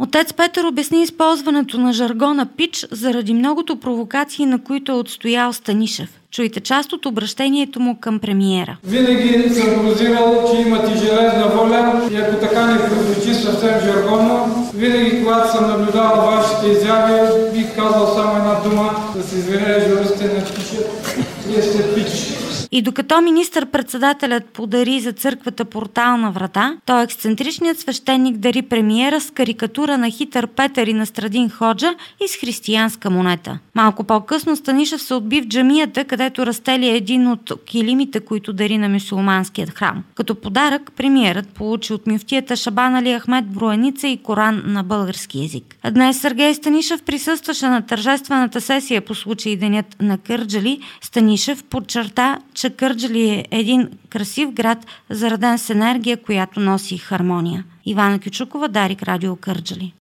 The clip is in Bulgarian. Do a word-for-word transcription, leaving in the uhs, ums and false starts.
Отец Петър обясни използването на жаргона пич заради многото провокации, на които е отстоял Станишев. Чуйте част от обращението му към премиера. Винаги съм прозирал, че имате железна воля и ако така не прозвучи съвсем жаргонно, винаги когато съм наблюдавал вашите изяви, бих казал само една дума, да се извиня, журналистите не пишат, вие сте пич. И докато министър-председателят подари за църквата портална врата, той ексцентричният свещеник дари премиера с карикатура на хитър Петър и Настрадин Ходжа и с християнска монета. Малко по-късно Станишев се отби в джамията, където разстели един от килимите, които дари на мюсюлманският храм. Като подарък премиерът получи от мюфтията Шабан Али Ахмед броеница и Коран на български език. Днес Сергей Станишев присъстваше на тържествената сесия по случай Денят на Кърджали. Станишев подчерта, че Кърджали е един красив град, зареден с енергия, която носи хармония. Ивана Кючукова, Дарик, Радио Кърджали.